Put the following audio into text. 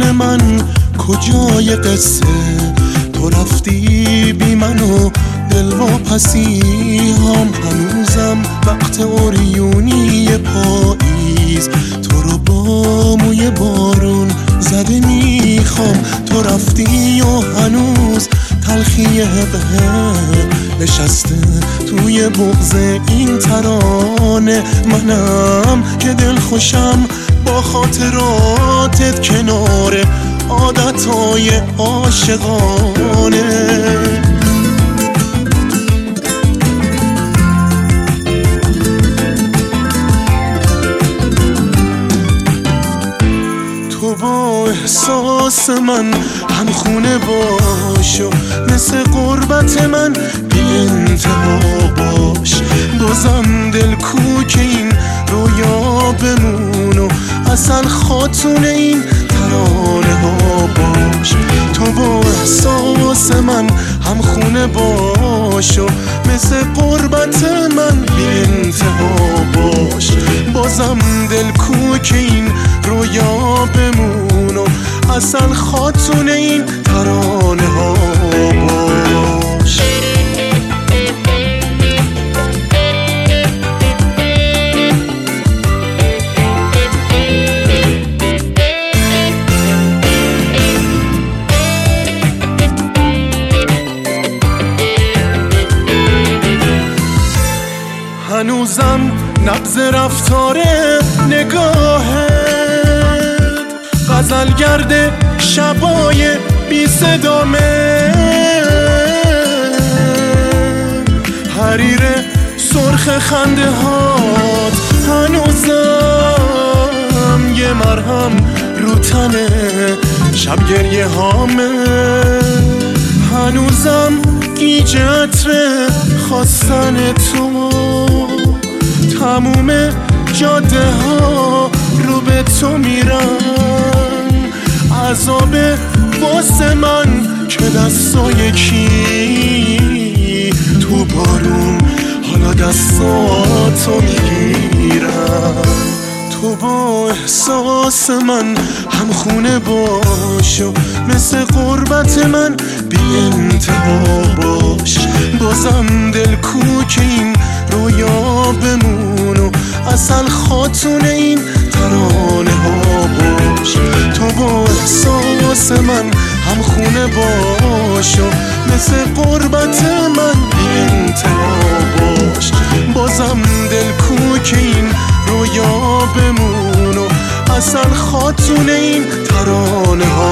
من کجای قصه؟ تو رفتی بی منو دل واپسی هم، هنوزم وقت اوریونی پاییز تو رو با موی بارون زده میخوام. تو رفتی و هنوز تلخی قهر نشسته توی بغض این ترانه. منم که دل خوشم با خاطراتت کنار عادتهای عاشقانه. تو با احساس من همخونه باش و مثل قربت من بی انتها باش. بازم دل کوک این رویا بمون و اصل خاتون این ترانه ها باش. تو با احساس من همخونه باش و مثل قربت من بی انتها باش. بازم دل کوک این رویا بمون و اصل خاتون این ترانه ها باش. هنوزم نبض رفتار نگاهت غزلگرد شبای بی صدامه. حریر سرخ خنده هات هنوزم یه مرهم رو تنه شب گریه هامه. هنوزم گیج عطر خواستن تو تموم جاده ها رو به تو میرن. عذاب واسه من که دستای کی تو بارون حالا دستاتو میگیرن. تو با احساس من همخونه باش و مثل قربت من بی انتها باش. بازم دل کوک این رویا بمون و اصل خاتون این ترانه ها باش. تو با احساس من همخونه باش و مثل قربت من بی انتها باش. بازم دل کوک این رویا بمون و اصل خاتون این ترانه ها